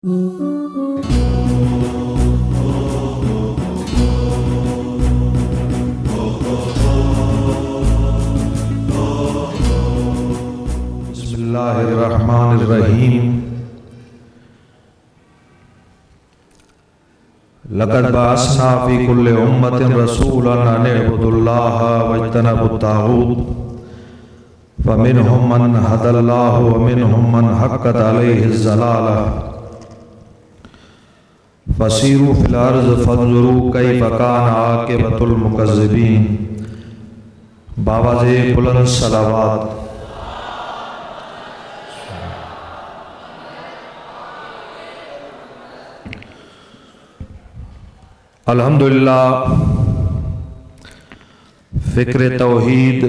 बिस्मिल्लाहिर्रहमानिर्रहीम। लक़द बअसना फ़ी कुल्लि उम्मतिन रसूलन अन इअ्बुदुल्लाह वज्तनिबुत ताग़ूत फ़मिनहुम मन हदल्लाहु व मिनहुम मन हक़्क़त अलैहिज़ ज़लालह फ़सीरू फ़िल अर्ज़ फ़न्ज़ुरू कैफ़ कान आक़िबतुल मुकज़्ज़िबीन। बावाज़े बुलंद सलावत। अल्हम्दुलिल्लाह, फ़िक्र तौहीद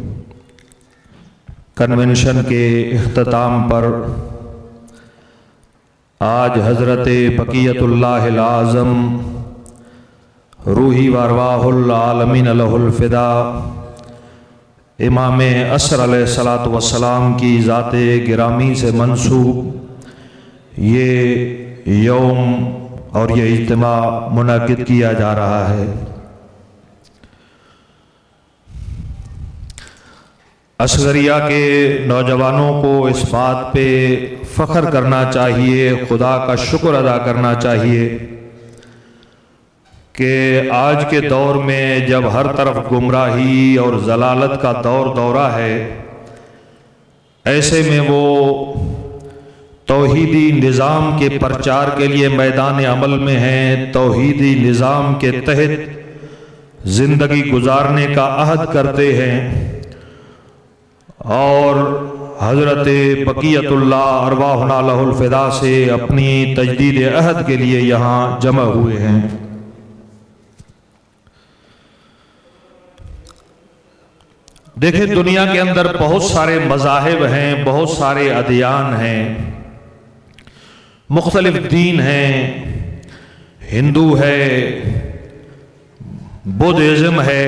कन्वेंशन के इख्तिताम पर आज हज़रत बक़ियतुल्लाहिल आज़म रूही व अरवाहुल आलमीन लहुल फ़िदा इमाम असर अलैहिस्सलातु वस्सलाम की ज़ाते गिरामी से मंसूब ये यौम और ये इज्तिमा मुनाकिद किया जा रहा है। असगरिया के नौजवानों को इस बात पे फ़ख्र करना चाहिए, खुदा का शुक्र अदा करना चाहिए कि आज के दौर में जब हर तरफ गुमराही और ज़लालत का दौरा है, ऐसे में वो तौहीदी निज़ाम के प्रचार के लिए मैदान अमल में हैं, तौहीदी निज़ाम के तहत ज़िंदगी गुजारने का अहद करते हैं और हज़रत बक़ियतुल्लाह अरवाहुना लहुल फ़िदा से अपनी तजदीद अहद के लिए यहाँ जमा हुए हैं। देखिए, दुनिया के अंदर बहुत सारे मज़ाहिब हैं, बहुत सारे अदियान हैं, मुख्तलिफ दीन हैं, हिंदू है, बुद्धिज़्म है,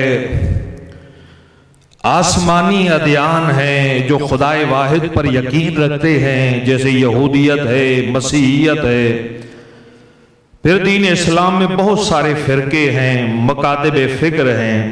आसमानी अदियान हैं जो खुदाए वाहिद पर यकीन रखते हैं, जैसे यहूदियत है, मसीहियत है। फिर दीन इस्लाम में बहुत सारे फ़िरके हैं, मकातिब फ़िक्र हैं।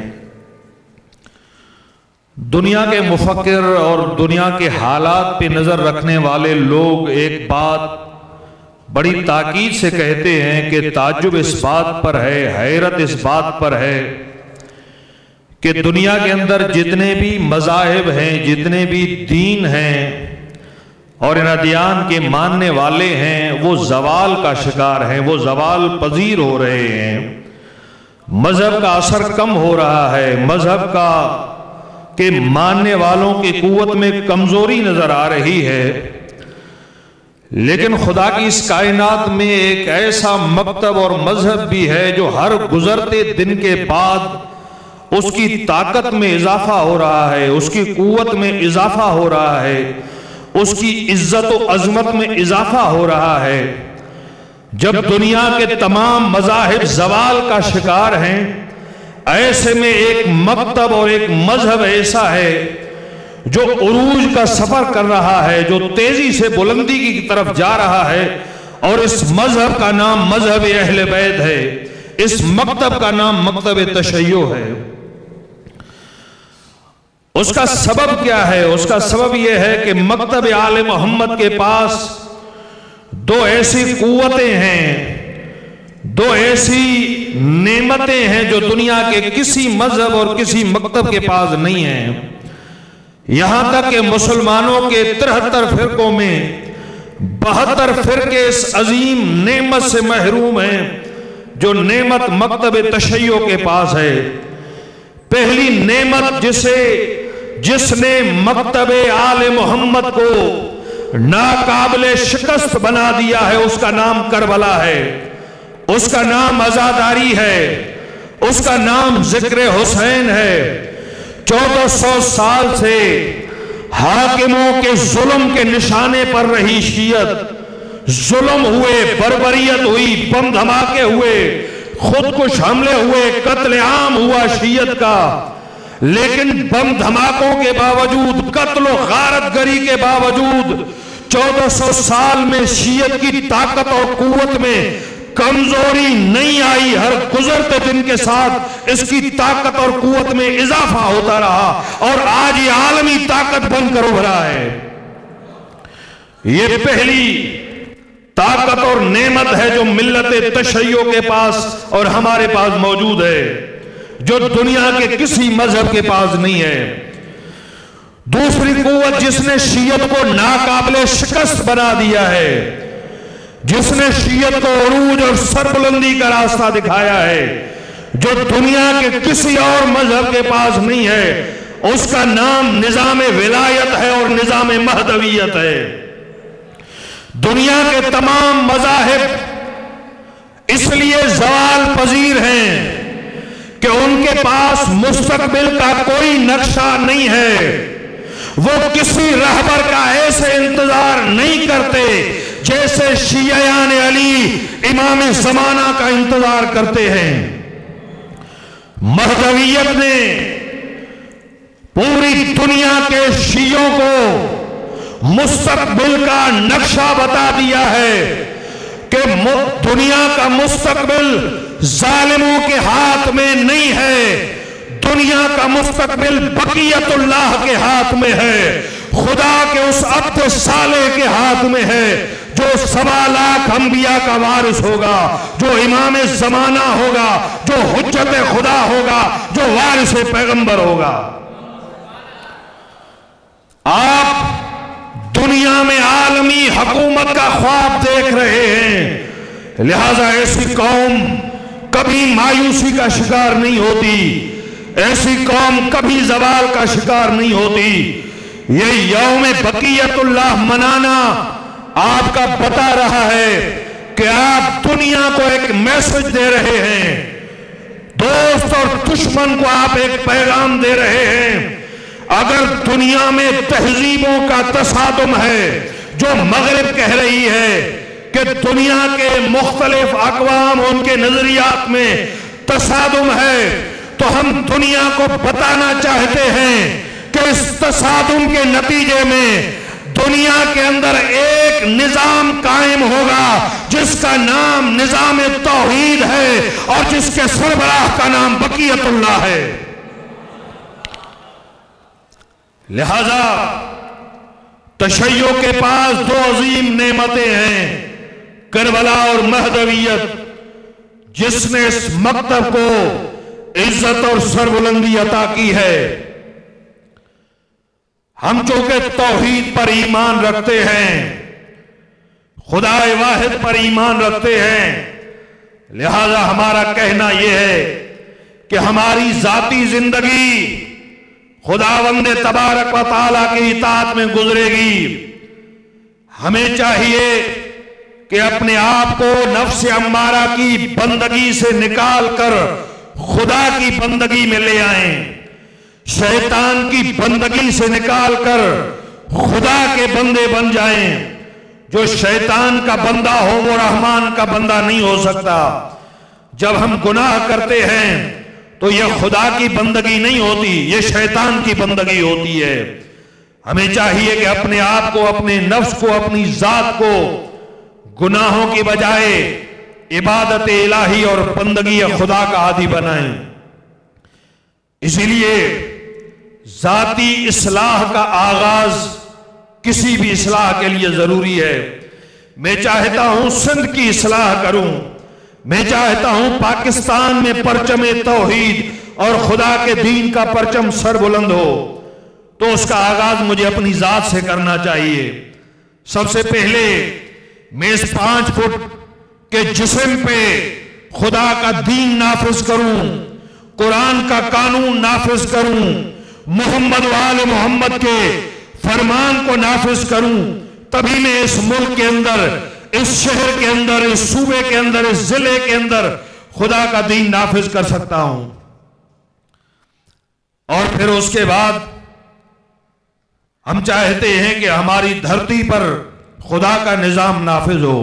दुनिया के मुफक्किर और दुनिया के हालात पे नज़र रखने वाले लोग एक बात बड़ी ताकीद से कहते हैं कि ताज्जुब इस बात पर है, हैरत इस बात पर है कि दुनिया के अंदर जितने भी मज़ाहिब हैं, जितने भी दीन हैं और इन अदियान के मानने वाले हैं, वो ज़वाल का शिकार हैं, वो ज़वाल पजीर हो रहे हैं। मज़हब का असर कम हो रहा है, मज़हब का के मानने वालों की कुव्वत में कमज़ोरी नज़र आ रही है। लेकिन खुदा की इस कायनात में एक ऐसा मकतब और मजहब भी है जो हर गुजरते दिन के बाद उसकी ताकत में इजाफा हो रहा है, उसकी कुव्वत में इजाफा हो रहा है, उसकी इज्जत और अजमत में इजाफा हो रहा है। जब दुनिया के तमाम मज़ाहिब ज़वाल का शिकार हैं, ऐसे में एक मकतब और एक मजहब ऐसा है जो उरूज का सफर कर रहा है, जो तेजी से बुलंदी की तरफ जा रहा है, और इस मजहब का नाम मजहब अहले बैत है, इस मकतब का नाम मकतब तशय्यो है। उसका सबब क्या है? उसका सबब यह है कि मकतब आले मोहम्मद के पास दो ऐसी कुव्वतें हैं, दो ऐसी नेमतें हैं जो दुनिया के किसी मजहब और किसी मकतब के पास नहीं है। यहां तक कि मुसलमानों के 73 फ़िरकों में 72 फ़िरके इस अजीम नेमत से महरूम हैं जो नेमत मकतब तशय्यो के पास है। पहली नेमत जिसने मकतब आले मोहम्मद को नाकाबिले शिकस्त बना दिया है, उसका नाम करबला है, उसका नाम आजादारी है, उसका नाम जिक्र हुसैन है। 1400 साल से हाकिमों के जुल्म के निशाने पर रही शियत, जुल्म हुए, बर्बरियत हुई, बम धमाके हुए, खुदकुश हमले हुए, कत्ल आम हुआ शियत का, लेकिन बम धमाकों के बावजूद, कत्ल गारतगरी के बावजूद 1400 سال میں شیعت کی طاقت اور قوت میں کمزوری نہیں آئی، ہر گزرتے دن کے ساتھ اس کی طاقت اور قوت میں اضافہ ہوتا رہا اور آج یہ عالمی طاقت بن کر ابھرا ہے۔ یہ پہلی طاقت اور نعمت ہے جو ملت تشیع کے پاس اور ہمارے پاس موجود ہے، جو دنیا کے کسی مذہب کے پاس نہیں ہے۔ دوسری قوت جس نے شیعت کو ناقابل شکست بنا دیا ہے، جس نے شیعت کو عروج اور سربلندی کا راستہ دکھایا ہے، جو دنیا کے کسی اور مذہب کے پاس نہیں ہے، اس کا نام نظام ولایت ہے اور نظام مہدویت ہے۔ دنیا کے تمام مذاہب اس لیے زوال پذیر ہیں کہ ان کے پاس مستقبل کا کوئی نقشہ نہیں ہے، وہ کسی رہبر کا ایسے انتظار نہیں کرتے جیسے شیعیان علی امام زمانہ کا انتظار کرتے ہیں۔ مہدویت نے پوری دنیا کے شیعوں کو مستقبل کا نقشہ بتا دیا ہے کہ دنیا کا مستقبل ظالموں کے ہاتھ میں نہیں ہے، دنیا کا مستقبل بقیت اللہ کے ہاتھ میں ہے، خدا کے اس عبد صالح کے ہاتھ میں ہے جو 1.25 لاکھ انبیاء کا وارث ہوگا، جو امام زمانہ ہوگا، جو حجت خدا ہوگا، جو وارث پیغمبر ہوگا۔ آپ دنیا میں عالمی حکومت کا خواب دیکھ رہے ہیں، لہذا ایسی قوم کبھی مایوسی کا شکار نہیں ہوتی، ایسی قوم کبھی زوال کا شکار نہیں ہوتی۔ یہ یوم بقیت اللہ منانا آپ کا بتا رہا ہے کہ آپ دنیا کو ایک میسج دے رہے ہیں، دوست اور دشمن کو آپ ایک پیغام دے رہے ہیں۔ اگر دنیا میں تہذیبوں کا تصادم ہے، جو مغرب کہہ رہی ہے کہ دنیا کے مختلف اقوام ان کے نظریات میں تصادم ہے، تو ہم دنیا کو بتانا چاہتے ہیں کہ اس تصادم کے نتیجے میں دنیا کے اندر ایک نظام قائم ہوگا جس کا نام نظام توحید ہے اور جس کے سربراہ کا نام بقیت اللہ ہے۔ لہذا تشیع کے پاس 2 عظیم نعمتیں ہیں، کربلا اور مہدویت، جس نے اس مکتب کو عزت اور سربلندی عطا کی ہے۔ ہم چونکہ توحید پر ایمان رکھتے ہیں، خدا واحد پر ایمان رکھتے ہیں، لہذا ہمارا کہنا یہ ہے کہ ہماری ذاتی زندگی خداوند تبارک و تعالیٰ کی اطاعت میں گزرے گی۔ ہمیں چاہیے کہ اپنے آپ کو نفس امارہ کی بندگی سے نکال کر خدا کی بندگی میں لے آئیں، شیطان کی بندگی سے نکال کر خدا کے بندے بن جائیں۔ جو شیطان کا بندہ ہو وہ رحمان کا بندہ نہیں ہو سکتا۔ جب ہم گناہ کرتے ہیں تو یہ خدا کی بندگی نہیں ہوتی، یہ شیطان کی بندگی ہوتی ہے۔ ہمیں چاہیے کہ اپنے آپ کو، اپنے نفس کو، اپنی ذات کو گناہوں کی بجائے عبادت الہی اور بندگی خدا کا عادی بنائیں۔ اسی لیے ذاتی اصلاح کا آغاز کسی بھی اصلاح کے لیے ضروری ہے۔ میں چاہتا ہوں سندھ کی اصلاح کروں، میں چاہتا ہوں پاکستان میں پرچم توحید اور خدا کے دین کا پرچم سر بلند ہو، تو اس کا آغاز مجھے اپنی ذات سے کرنا چاہیے۔ سب سے پہلے میں اس 5 فٹ کے جسم پہ خدا کا دین نافذ کروں، قرآن کا قانون نافذ کروں، محمد و آل محمد کے فرمان کو نافذ کروں، تبھی میں اس ملک کے اندر، اس شہر کے اندر، اس صوبے کے اندر، اس ضلع کے اندر خدا کا دین نافذ کر سکتا ہوں۔ اور پھر اس کے بعد ہم چاہتے ہیں کہ ہماری دھرتی پر خدا کا نظام نافذ ہو۔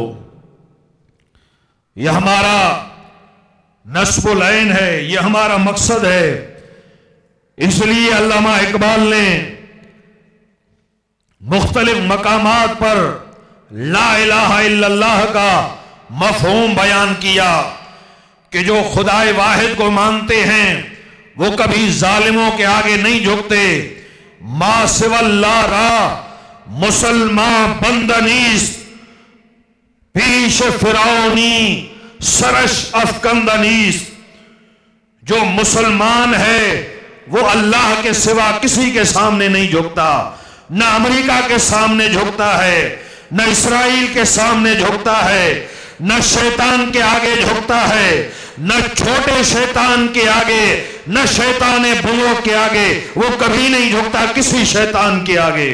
یہ ہمارا نصب العین ہے، یہ ہمارا مقصد ہے۔ اس لیے علامہ اقبال نے مختلف مقامات پر لا الہ الا اللہ کا مفہوم بیان کیا کہ جو خدائے واحد کو مانتے ہیں وہ کبھی ظالموں کے آگے نہیں جھکتے. ما سوى اللہ را مسلمان بندنیست، پیش فرعونی سرش افکندنیست. جو مسلمان ہے وہ اللہ کے سوا کسی کے سامنے نہیں جھکتا، نہ امریکہ کے سامنے جھکتا ہے، نہ اسرائیل کے سامنے جھکتا ہے، نہ شیطان کے آگے جھکتا ہے، نہ چھوٹے شیطان کے آگے، نہ شیطان بزرگ کے آگے. وہ کبھی نہیں جھکتا کسی شیطان کے آگے.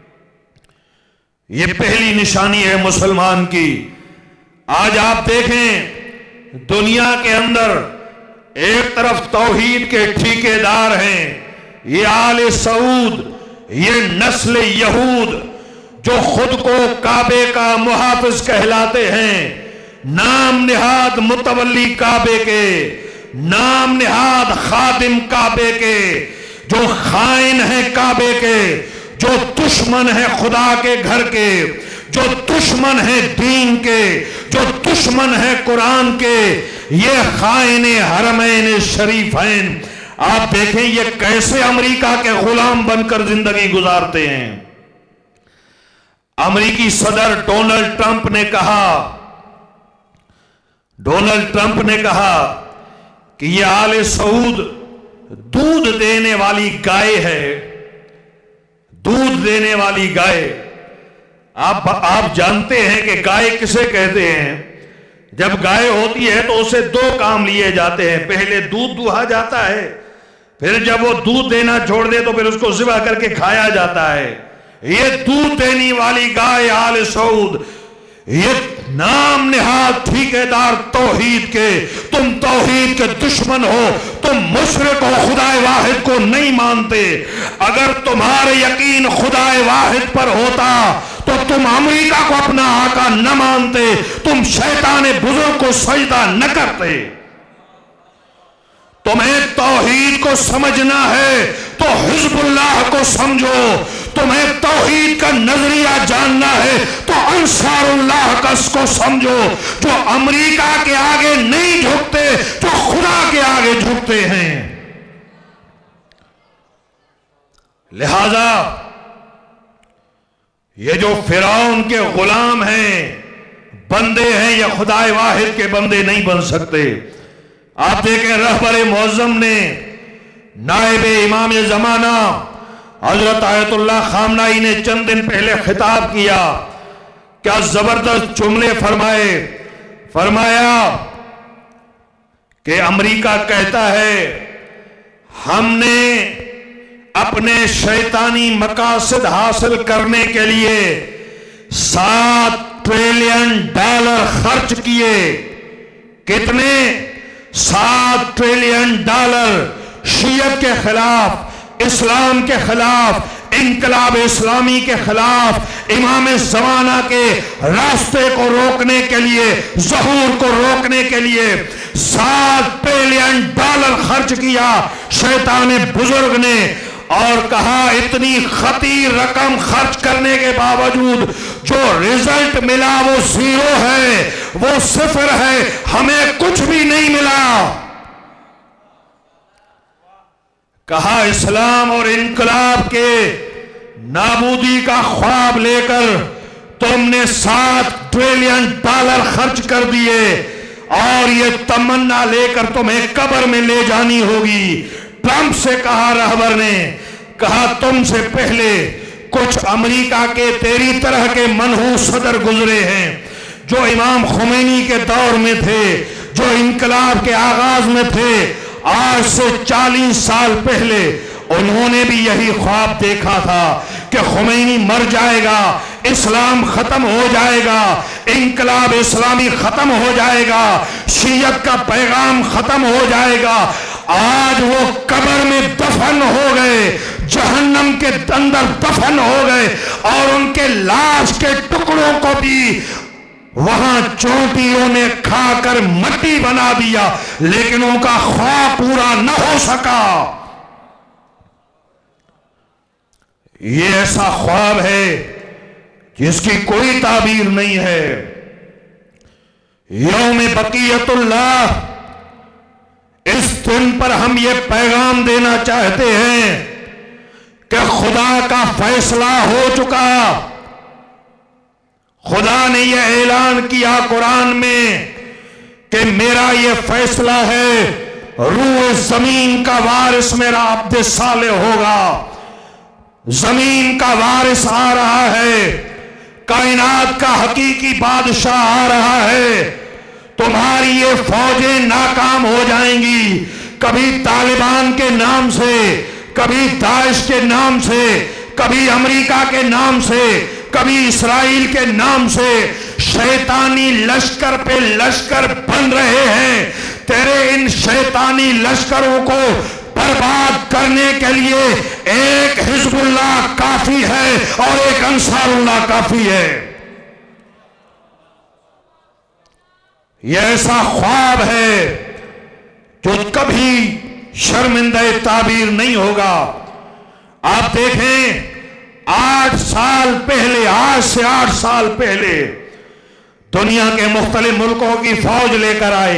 یہ پہلی نشانی ہے مسلمان کی. آج آپ دیکھیں دنیا کے اندر ایک طرف توحید کے ٹھیکیدار ہیں یہ آل سعود، یہ نسل یہود جو خود کو کعبے کا محافظ کہلاتے ہیں، نام نہاد متولی کعبے کے، نام نہاد خادم کعبے کے، جو خائن ہیں کعبے کے، جو دشمن ہیں خدا کے گھر کے، جو دشمن ہیں دین کے، جو دشمن ہیں قرآن کے، یہ خائن حرمین شریفین. آپ دیکھیں یہ کیسے امریکہ کے غلام بن کر زندگی گزارتے ہیں. امریکی صدر ڈونلڈ ٹرمپ نے کہا کہ یہ آل سعود دودھ دینے والی گائے ہے، دودھ دینے والی گائے. آپ جانتے ہیں کہ گائے کسے کہتے ہیں؟ جب گائے ہوتی ہے تو اسے دو کام لیے جاتے ہیں. پہلے دودھ دہا جاتا ہے، پھر جب وہ دودھ دینا چھوڑ دے تو پھر اس کو ذبح کر کے کھایا جاتا ہے. یہ دودھ دینے والی گائے آل سعود، یہ نام نہاد ٹھیکیدار توحید کے. تم توحید کے دشمن ہو، تم مشرک ہو، خدائے واحد کو نہیں مانتے. اگر تمہارے یقین خدائے واحد پر ہوتا تو تم امریکہ کو اپنا آقا نہ مانتے، تم شیطان بزرگ کو سجدہ نہ کرتے. تمہیں توحید کو سمجھنا ہے تو حزب اللہ کو سمجھو. تمہیں توحید کا نظریہ جاننا ہے تو انصار اللہ کا اس کو سمجھو، جو امریکہ کے آگے نہیں جھکتے، جو خدا کے آگے جھکتے ہیں. لہذا یہ جو فرعون کے غلام ہیں، بندے ہیں، یا خدائے واحد کے بندے نہیں بن سکتے. آپ دیکھیں رہبر معظم نے نائب امام زمانہ حضرت آیت اللہ خامنائی نے چند دن پہلے خطاب کیا. کیا زبردست جملے فرمایا کہ امریکہ کہتا ہے ہم نے اپنے شیطانی مقاصد حاصل کرنے کے لیے $7 ٹریلین خرچ کیے. کتنے؟ $7 ٹریلین. شیعت کے خلاف، اسلام کے خلاف، انقلاب اسلامی کے خلاف، امام زمانہ کے راستے کو روکنے کے لیے، ظہور کو روکنے کے لیے $7 ٹریلین خرچ کیا شیطان بزرگ نے. اور کہا اتنی خطیر رقم خرچ کرنے کے باوجود جو رزلٹ ملا وہ زیرو ہے، وہ صفر ہے، ہمیں کچھ بھی نہیں ملا. کہا اسلام اور انقلاب کے نابودی کا خواب لے کر تم نے $7 ٹریلین خرچ کر دیے اور یہ تمنا لے کر تمہیں قبر میں لے جانی ہوگی. ٹرمپ سے کہا رہبر نے، کہا تم سے پہلے کچھ امریکہ کے تیری طرح کے منحوس صدر گزرے ہیں جو امام خمینی کے دور میں تھے، جو انقلاب کے آغاز میں تھے. آج سے 40 سال پہلے انہوں نے بھی یہی خواب دیکھا تھا کہ خمینی مر جائے گا، اسلام ختم ہو جائے گا، انقلاب اسلامی ختم ہو جائے گا، شیعت کا پیغام ختم ہو جائے گا. آج وہ قبر میں دفن ہو گئے، جہنم کے اندر دفن ہو گئے، اور ان کے لاش کے ٹکڑوں کو بھی وہاں چونٹیوں نے کھا کر مٹی بنا دیا، لیکن ان کا خواب پورا نہ ہو سکا. یہ ایسا خواب ہے جس کی کوئی تعبیر نہیں ہے۔ یوم بقیت اللہ، اس دن پر ہم یہ پیغام دینا چاہتے ہیں کہ خدا کا فیصلہ ہو چکا۔ خدا نے یہ اعلان کیا قرآن میں کہ میرا یہ فیصلہ ہے، روح زمین کا وارث میرا عبد صالح ہوگا۔ زمین کا وارث آ رہا ہے، کائنات کا حقیقی بادشاہ آ رہا ہے۔ تمہاری یہ فوجیں ناکام ہو جائیں گی، کبھی طالبان کے نام سے، کبھی داعش کے نام سے، کبھی امریکہ کے نام سے، کبھی اسرائیل کے نام سے شیطانی لشکر پہ لشکر بن رہے ہیں۔ تیرے ان شیطانی لشکروں کو برباد کرنے کے لیے ایک حزب اللہ کافی ہے اور ایک انصار اللہ کافی ہے۔ یہ ایسا خواب ہے جو کبھی شرمندہ تعبیر نہیں ہوگا۔ آپ دیکھیں 8 سال پہلے، آج سے 8 سال پہلے دنیا کے مختلف ملکوں کی فوج لے کر آئے۔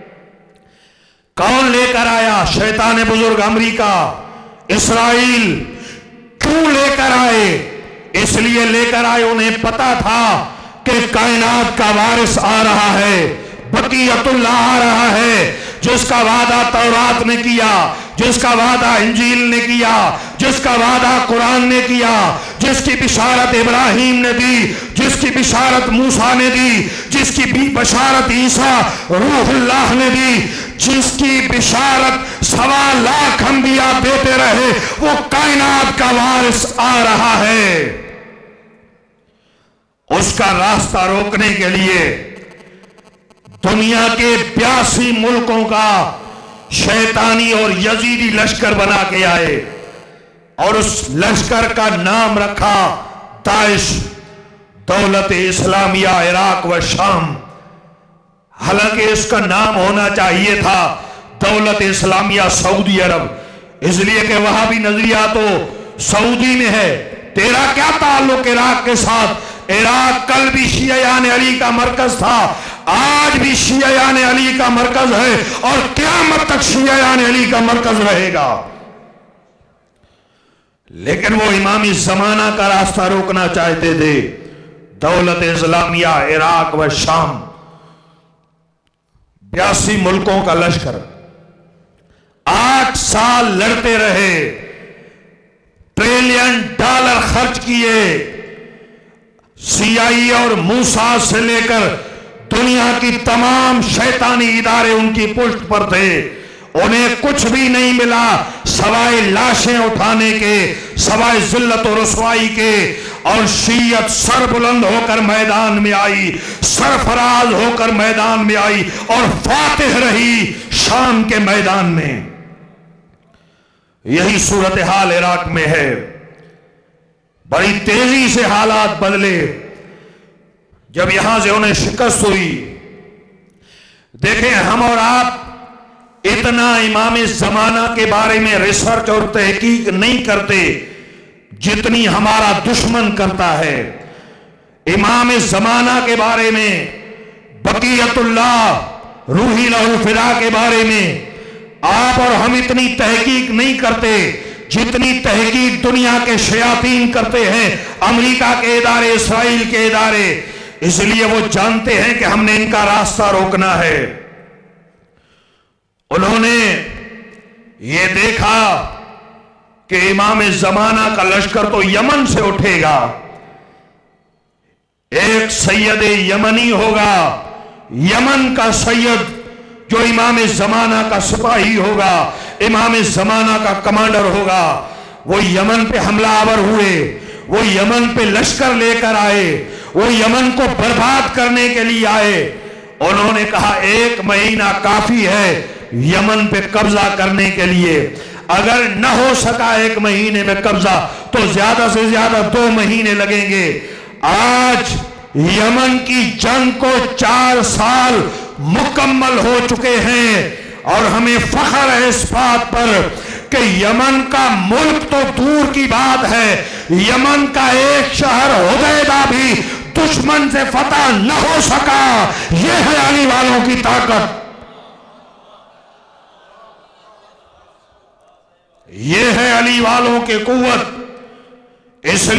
کون لے کر آیا؟ شیطان بزرگ امریکہ، اسرائیل۔ کیوں لے کر آئے؟ اس لیے لے کر آئے، انہیں پتا تھا کہ کائنات کا وارث آ رہا ہے، بقیت اللہ آ رہا ہے، جس کا وعدہ تورات نے کیا، جس کا وعدہ انجیل نے کیا، جس کا وعدہ قرآن نے کیا، جس کی بشارت ابراہیم نے دی، جس کی بشارت موسیٰ نے دی، جس کی بشارت عیسیٰ روح اللہ نے دی، جس کی بشارت 1.25 لاکھ انبیاء دیتے رہے، وہ کائنات کا وارث آ رہا ہے۔ اس کا راستہ روکنے کے لیے دنیا کے 82 ملکوں کا شیطانی اور یزیدی لشکر بنا کے آئے، اور اس لشکر کا نام رکھا داعش، دولت اسلامیہ عراق و شام۔ حالانکہ اس کا نام ہونا چاہیے تھا دولت اسلامیہ سعودی عرب، اس لیے کہ وہاں بھی نظریہ تو سعودی میں ہے۔ تیرا کیا تعلق عراق کے ساتھ؟ عراق کل بھی شیعیان علی کا مرکز تھا، آج بھی شیعیان علی کا مرکز ہے، اور قیامت تک شیعیان علی کا مرکز رہے گا۔ لیکن وہ امام زمانہ کا راستہ روکنا چاہتے تھے۔ دولت اسلامیہ عراق و شام، 82 ملکوں کا لشکر 8 سال لڑتے رہے، $1 ٹریلین خرچ کیے، CIA اور موساد سے لے کر دنیا کی تمام شیطانی ادارے ان کی پشت پر تھے۔ انہیں کچھ بھی نہیں ملا سوائے لاشیں اٹھانے کے، سوائے ذلت و رسوائی کے، اور شیعت سر بلند ہو کر میدان میں آئی، سرفراز ہو کر میدان میں آئی، اور فاتح رہی شام کے میدان میں۔ یہی صورتحال عراق میں ہے۔ بڑی تیزی سے حالات بدلے جب یہاں سے انہیں شکست ہوئی۔ دیکھیں، ہم اور آپ اتنا امام زمانہ کے بارے میں ریسرچ اور تحقیق نہیں کرتے جتنی ہمارا دشمن کرتا ہے۔ امام زمانہ کے بارے میں، بقیت اللہ روحی لہو فدا کے بارے میں آپ اور ہم اتنی تحقیق نہیں کرتے جتنی تحقیق دنیا کے شیاطین کرتے ہیں، امریکہ کے ادارے، اسرائیل کے ادارے۔ اس لیے وہ جانتے ہیں کہ ہم نے ان کا راستہ روکنا ہے۔ انہوں نے یہ دیکھا کہ امام زمانہ کا لشکر تو یمن سے اٹھے گا، ایک سید یمنی ہوگا، یمن کا سید جو امام زمانہ کا سپاہی ہوگا، امام زمانہ کا کمانڈر ہوگا۔ وہ یمن پہ حملہ آور ہوئے، وہ یمن پہ لشکر لے کر آئے، وہ یمن کو برباد کرنے کے لیے آئے۔ انہوں نے کہا 1 مہینہ کافی ہے یمن پہ قبضہ کرنے کے لیے، اگر نہ ہو سکا 1 مہینے میں قبضہ تو زیادہ سے زیادہ 2 مہینے لگیں گے۔ آج یمن کی جنگ کو 4 سال مکمل ہو چکے ہیں، اور ہمیں فخر ہے اس بات پر کہ یمن کا ملک تو دور کی بات ہے، یمن کا ایک شہر حدیدہ بھی دشمن سے فتح نہ ہو سکا۔ یہ ہے علی والوں کی طاقت، یہ ہے علی والوں کی قوت۔ اس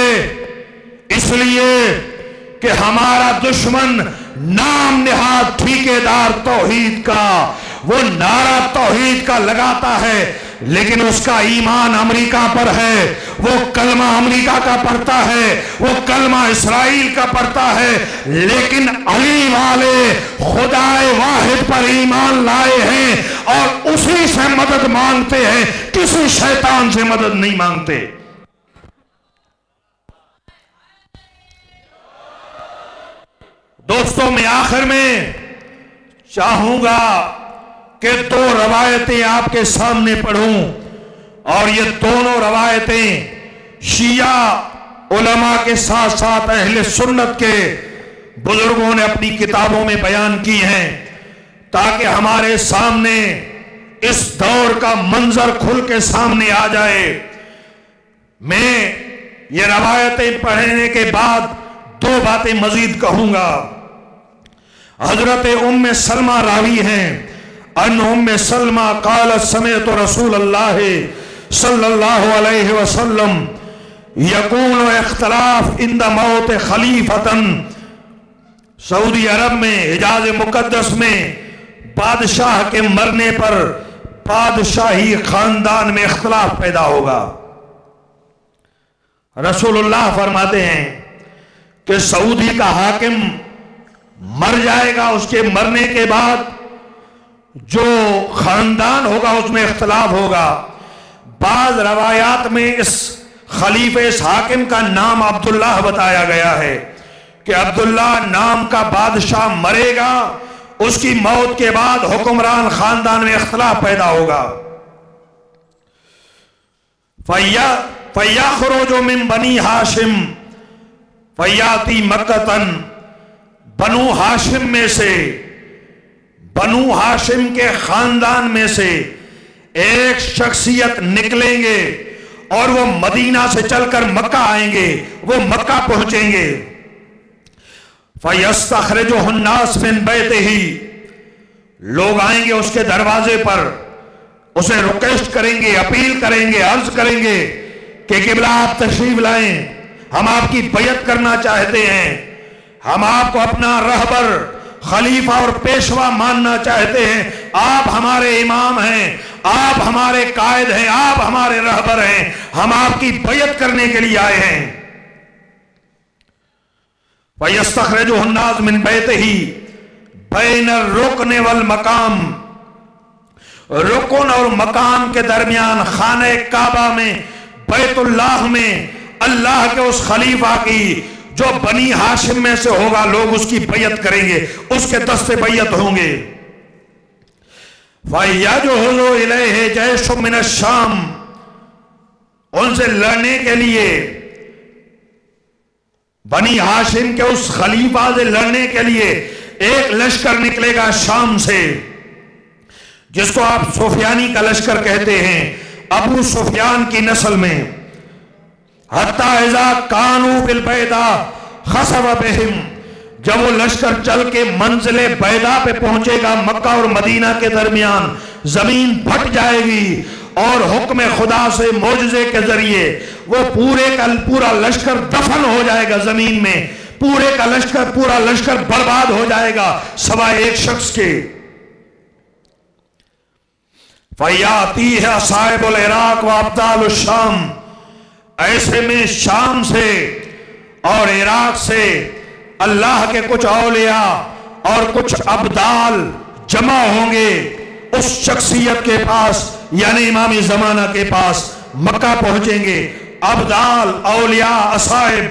لیے کہ ہمارا دشمن نام نہاد ٹھیکیدار توحید کا، وہ نعرہ توحید کا لگاتا ہے، لیکن اس کا ایمان امریکہ پر ہے، وہ کلمہ امریکہ کا پڑھتا ہے، وہ کلمہ اسرائیل کا پڑھتا ہے، لیکن علی والے خدائے واحد پر ایمان لائے ہیں اور اسی سے مدد مانگتے ہیں، کسی شیطان سے مدد نہیں مانگتے۔ دوستوں، میں آخر میں چاہوں گا کہ دو روایتیں آپ کے سامنے پڑھوں، اور یہ دونوں روایتیں شیعہ علماء کے ساتھ ساتھ اہل سنت کے بزرگوں نے اپنی کتابوں میں بیان کی ہیں، تاکہ ہمارے سامنے اس دور کا منظر کھل کے سامنے آ جائے۔ میں یہ روایتیں پڑھنے کے بعد دو باتیں مزید کہوں گا۔ حضرت ام سلمہ راوی ہیں، ان ام سلمہ قالت سمعت رسول اللہ صلی اللہ علیہ وسلم یکون اختلاف عند موت خلیفتن۔ سعودی عرب میں، حجاز مقدس میں بادشاہ کے مرنے پر بادشاہی خاندان میں اختلاف پیدا ہوگا۔ رسول اللہ فرماتے ہیں کہ سعودی کا حاکم مر جائے گا، اس کے مرنے کے بعد جو خاندان ہوگا اس میں اختلاف ہوگا۔ بعض روایات میں اس خلیفہ، اس حاکم کا نام عبداللہ بتایا گیا ہے کہ عبداللہ نام کا بادشاہ مرے گا، اس کی موت کے بعد حکمران خاندان میں اختلاف پیدا ہوگا۔ فَيَخْرُجُ مِن بَنِي ہاشم فَيَأْتِي مَكَّةً۔ بنو ہاشم میں سے، بنو ہاشم کے خاندان میں سے ایک شخصیت نکلیں گے اور وہ مدینہ سے چل کر مکہ آئیں گے، وہ مکہ پہنچیں گے۔ فَيَسْتَخْرِجُهُ النَّاسُ مِن بَيْتِهِ۔ لوگ آئیں گے اس کے دروازے پر، اسے ریکویسٹ کریں گے، اپیل کریں گے، عرض کریں گے کہ قبلہ آپ تشریف لائیں، ہم آپ کی بیعت کرنا چاہتے ہیں، ہم آپ کو اپنا رہبر، خلیفہ اور پیشوا ماننا چاہتے ہیں، آپ ہمارے امام ہیں، آپ ہمارے قائد ہیں، آپ ہمارے رہبر ہیں، ہم آپ کی بیعت کرنے کے لیے آئے ہیں۔ وَيَسْتَخْرِجُهُ النَّاسُ مِن بَيْتِهِ بَيْنَ الرُّكْنِ وَالْمَقَامِ۔ رکن اور مقام کے درمیان، خانہ کعبہ میں، بیت اللہ میں، اللہ کے اس خلیفہ کی جو بنی ہاشم میں سے ہوگا، لوگ اس کی بیعت کریں گے، اس کے دستے بیعت ہوں گے۔ فَيَجْهُزُ إِلَيْهِ جَيْشٌ مِّنَ الشَّامِ۔ ان سے لڑنے کے لیے، بنی ہاشم کے اس خلیفہ سے لڑنے کے لیے ایک لشکر نکلے گا شام سے، جس کو آپ سفیانی کا لشکر کہتے ہیں، ابو سفیان کی نسل میں۔ حتی اذا کانوا بالبیضاء خسف بہم۔ جب وہ لشکر چل کے منزل بیضاء پہ پہنچے گا، مکہ اور مدینہ کے درمیان زمین پھٹ جائے گی، اور حکم خدا سے معجزے کے ذریعے وہ پورے کا پورا لشکر دفن ہو جائے گا زمین میں، پورے کا لشکر، پورا لشکر برباد ہو جائے گا سوائے ایک شخص کے۔ فَيَأْتِيهِ أَصْحَابُ الْعِرَاقِ وَأَبْطَالُ الشَّامِ۔ ایسے میں شام سے اور عراق سے اللہ کے کچھ اولیاء اور کچھ ابدال جمع ہوں گے اس شخصیت کے پاس، یعنی امام زمانہ کے پاس، مکہ پہنچیں گے ابدال، اولیاء، اصحاب۔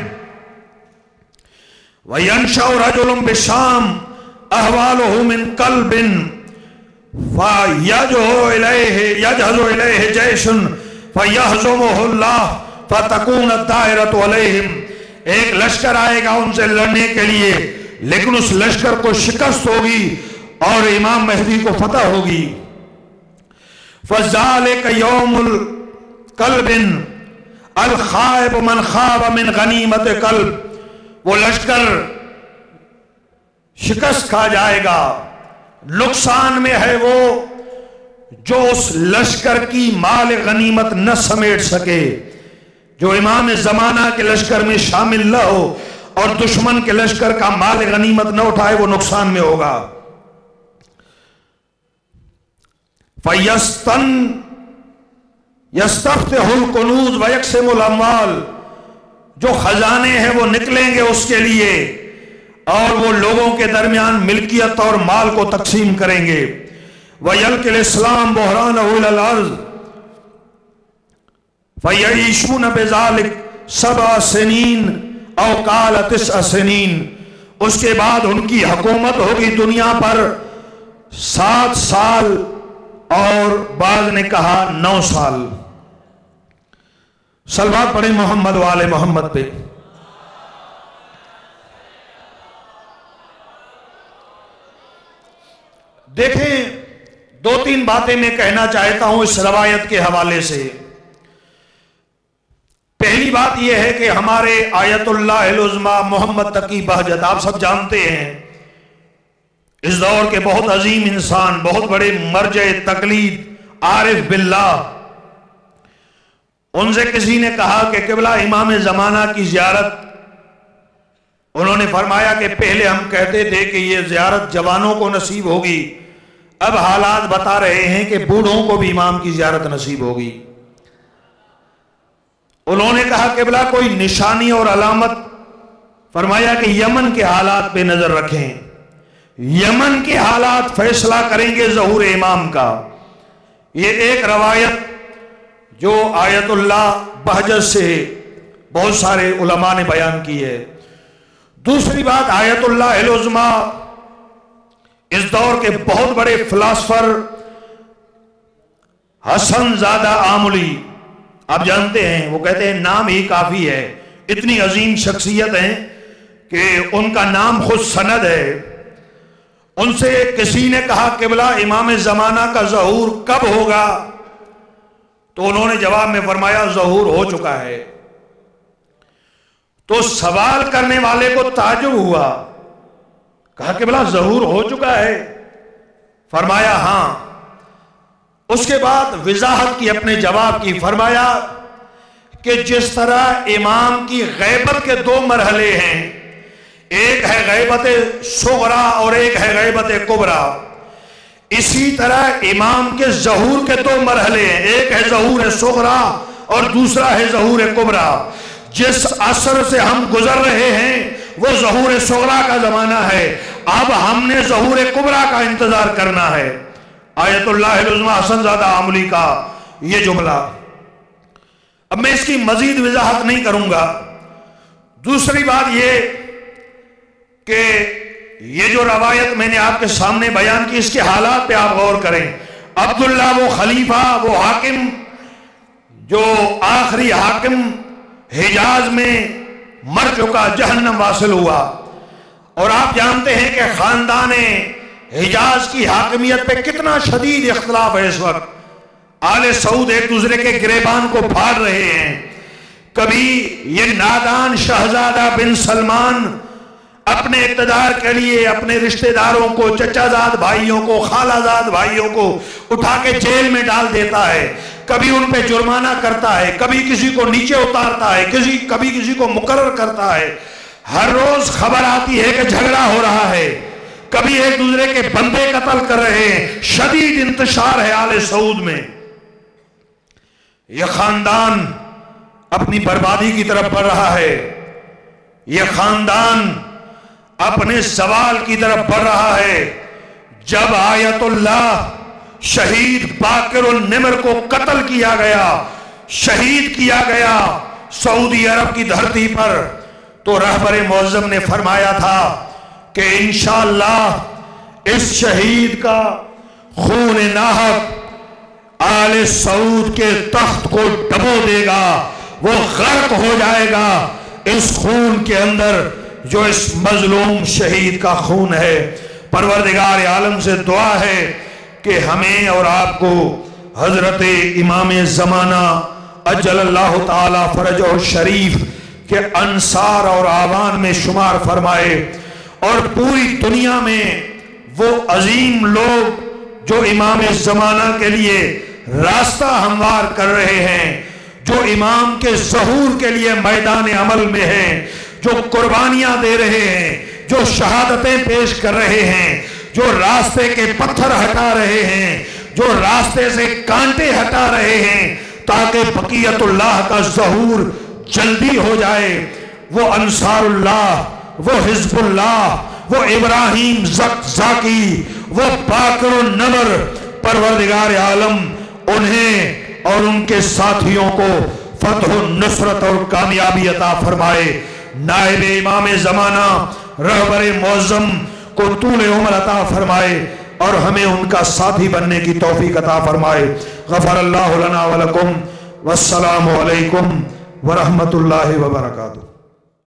وَيَنْشَأُ رَجُلٌ بِالشَّامِ أَحْوَالُهُ مِنْ قَلْبٍ فَيَجْهَزُ إِلَيْهِ جَيْشٌ فَيَهْزُمُهُ اللَّهُ فَتَكُونَ الدَّائِرَةُ عَلَيْهِمْ۔ ایک لشکر آئے گا ان سے لڑنے کے لیے، لیکن اس لشکر کو شکست ہوگی اور امام مہدی کو فتح ہوگی۔ فذالک یوم القلب الخائب من خاب من غنیمت قلب، وہ لشکر شکست کھا جائے گا، نقصان میں ہے وہ جو اس لشکر کی مال غنیمت نہ سمیٹ سکے، جو امام زمانہ کے لشکر میں شامل نہ ہو اور دشمن کے لشکر کا مال غنیمت نہ اٹھائے، وہ نقصان میں ہوگا۔ يَسْتَفْتِحُ الْكُنُوزَ وَيَقْسِمُ الْأَمْوَالَ، جو خزانے ہیں وہ نکلیں گے اس کے لیے اور وہ لوگوں کے درمیان ملکیت اور مال کو تقسیم کریں گے۔ وَيَلْقِ الْإِسْلَامُ بُحْرَانَهُ إِلَى الْأَرْضِ فَيَعِيشُونَ بِذَلِكَ 7 سنين أو قال 9 سنين، اس کے بعد ان کی حکومت ہوگی دنیا پر 7 سال اور بعض نے کہا 9 سال۔ صلوات پڑھیں محمد وآل محمد پہ۔ دیکھیں 2-3 باتیں میں کہنا چاہتا ہوں اس روایت کے حوالے سے۔ پہلی بات یہ ہے کہ ہمارے آیت اللہ العظمیٰ محمد تقی بہجت، آپ سب جانتے ہیں اس دور کے بہت عظیم انسان، بہت بڑے مرجع تقلید، عارف باللہ، ان سے کسی نے کہا کہ قبلہ امام زمانہ کی زیارت، انہوں نے فرمایا کہ پہلے ہم کہتے تھے کہ یہ زیارت جوانوں کو نصیب ہوگی، اب حالات بتا رہے ہیں کہ بوڑھوں کو بھی امام کی زیارت نصیب ہوگی۔ انہوں نے کہا قبلہ کوئی نشانی اور علامت، فرمایا کہ یمن کے حالات پہ نظر رکھیں، یمن کے حالات فیصلہ کریں گے ظہور امام کا۔ یہ ایک روایت جو آیت اللہ بہجت سے بہت سارے علماء نے بیان کی ہے۔ دوسری بات، آیت اللہ العظمیٰ اس دور کے بہت بڑے فلاسفر حسن زادہ آملی، آپ جانتے ہیں، وہ کہتے ہیں نام ہی کافی ہے، اتنی عظیم شخصیت ہیں کہ ان کا نام خود سند ہے۔ ان سے کسی نے کہا قبلہ امام زمانہ کا ظہور کب ہوگا؟ تو انہوں نے جواب میں فرمایا ظہور ہو چکا ہے۔ تو سوال کرنے والے کو تعجب ہوا، کہا قبلہ ظہور ہو چکا ہے؟ فرمایا ہاں۔ اس کے بعد وضاحت کی اپنے جواب کی، فرمایا کہ جس طرح امام کی غیبت کے 2 مرحلے ہیں، ایک ہے غیبت صغرا اور ایک ہے غیبت کبرا، اسی طرح امام کے ظہور کے 2 مرحلے ہیں، ایک ہے ظہور صغرا اور دوسرا ہے ظہور کبرا۔ جس عصر سے ہم گزر رہے ہیں وہ ظہور صغرا کا زمانہ ہے، اب ہم نے ظہور کبرا کا انتظار کرنا ہے۔ آیت اللہ العظمیٰ حسن زادہ آملی کا یہ جملہ، اب میں اس کی مزید وضاحت نہیں کروں گا۔ دوسری بات یہ کہ یہ جو روایت میں نے آپ کے سامنے بیان کی، اس کے حالات پہ آپ غور کریں۔ عبداللہ وہ خلیفہ، وہ حاکم جو آخری حاکم حجاز میں مر چکا، جہنم واصل ہوا، اور آپ جانتے ہیں کہ خاندان حجاز کی حاکمیت پہ کتنا شدید اختلاف ہے اس وقت۔ آل سعود ایک دوسرے کے گریبان کو پھاڑ رہے ہیں۔ کبھی یہ نادان شہزادہ بن سلمان اپنے اقتدار کے لیے اپنے رشتہ داروں کو، چچا زاد بھائیوں کو، خالہ زاد بھائیوں کو اٹھا کے جیل میں ڈال دیتا ہے، کبھی ان پہ جرمانہ کرتا ہے، کبھی کسی کو نیچے اتارتا ہے، کبھی کسی کو مقرر کرتا ہے۔ ہر روز خبر آتی ہے کہ جھگڑا ہو رہا ہے، کبھی ایک دوسرے کے بندے قتل کر رہے ہیں، شدید انتشار ہے آل سعود میں۔ یہ خاندان اپنی بربادی کی طرف بڑھ رہا ہے، یہ خاندان اپنے زوال کی طرف بڑھ رہا ہے۔ جب آیت اللہ شہید باقر النمر کو قتل کیا گیا، شہید کیا گیا سعودی عرب کی دھرتی پر، تو رہبر معظم نے فرمایا تھا کہ انشاءاللہ اس شہید کا خون ناحق آل سعود کے تخت کو ڈبو دے گا، وہ غرق ہو جائے گا اس خون کے اندر جو اس مظلوم شہید کا خون ہے۔ پروردگار عالم سے دعا ہے کہ ہمیں اور آپ کو حضرت امام زمانہ اجل اللہ تعالی فرجہ شریف کے انصار اور آوان میں شمار فرمائے، اور پوری دنیا میں وہ عظیم لوگ جو امام زمانہ کے لیے راستہ ہموار کر رہے ہیں، جو امام کے ظہور کے لیے میدان عمل میں ہیں، جو قربانیاں دے رہے ہیں، جو شہادتیں پیش کر رہے ہیں، جو راستے کے پتھر ہٹا رہے ہیں، جو راستے سے کانٹے ہٹا رہے ہیں تاکہ بقیت اللہ کا ظہور جلدی ہو جائے، وہ انصار اللہ، وہ حزب اللہ، وہ ابراہیم زاکی، وہ باقر النمر، پروردگار عالم انہیں اور ان کے ساتھیوں کو فتح و نصرت اور کامیابی عطا فرمائے۔ نائب امام زمانہ رہبر معظم کو طول عمر عطا فرمائے اور ہمیں ان کا ساتھی بننے کی توفیق عطا فرمائے۔ غفر اللہ لنا ولکم، والسلام علیکم ورحمۃ اللہ وبرکاتہ۔